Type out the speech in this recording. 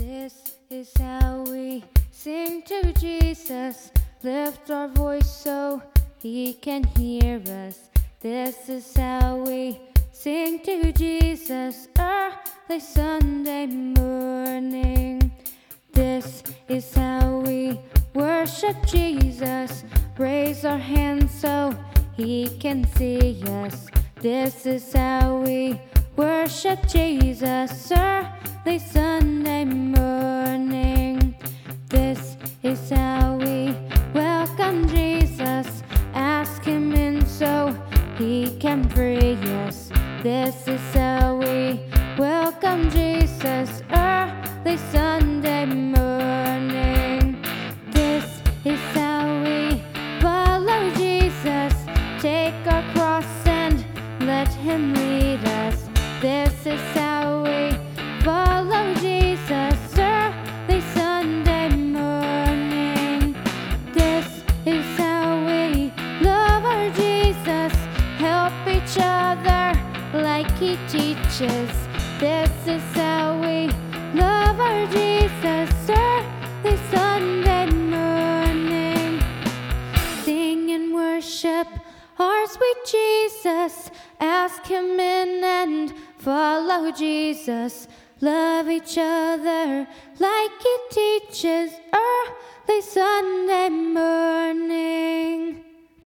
This is how we sing to Jesus. Lift our voice so He can hear us. This is how we sing to Jesus early Sunday morning. This is how we worship Jesus. Raise our hands so He can see us. This is how we worship Jesus early Sunday morning. This is how we welcome Jesus. Ask Him in so He can free us. This is how we welcome Jesus early Sunday morning. This is how we follow Jesus. Take our cross and let Him lead us. This is how we follow Jesus early Sunday morning. This is how we love our Jesus. Help each other like He teaches. This is how we love our Jesus early Sunday morning. Sing and worship our sweet Jesus. Ask Him in and follow Jesus. Love each other like He teaches early Sunday morning.